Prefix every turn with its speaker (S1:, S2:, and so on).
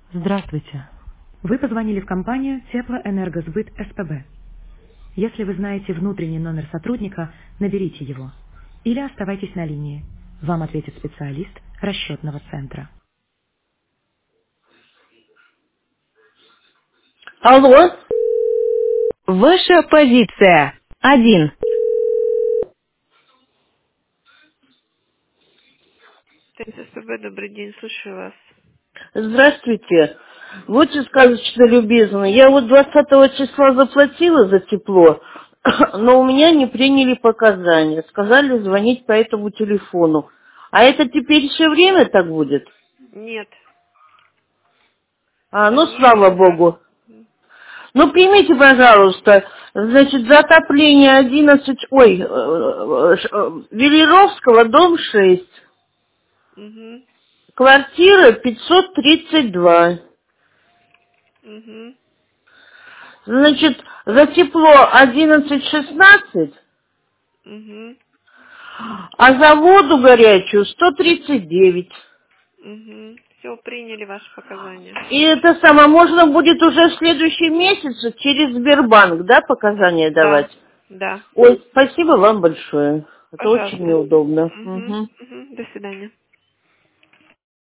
S1: Здравствуйте. Вы позвонили в компанию Теплоэнергосбыт СПБ. Если вы знаете внутренний номер сотрудника, наберите его. Или оставайтесь на линии. Вам ответит специалист расчетного центра.
S2: Алло,
S3: Ваша позиция. 1. ТССБ, добрый день, слушаю вас.
S2: здравствуйте. Будьте сказочно любезны. Я вот 20 числа заплатила за тепло, но у меня не приняли показания. Сказали звонить по этому телефону. А это теперь все время так будет?
S3: Нет,
S2: Ну,
S3: дальнейшее,
S2: слава
S3: да.
S2: богу. Ну, примите, пожалуйста, значит, за отопление 11, Велеровского, дом 6,
S3: Угу,
S2: квартира 532.
S3: угу,
S2: Значит, за тепло 11,16,
S3: угу,
S2: а за воду горячую 139.
S3: угу. Все, приняли ваши показания.
S2: И это самое, можно будет уже в следующем месяце через Сбербанк, да, показания
S3: Да,
S2: давать?
S3: да,
S2: Ой, спасибо вам большое. Это очень
S3: пожалуйста.
S2: неудобно.
S3: Угу,
S2: Мгм.
S3: угу. До свидания.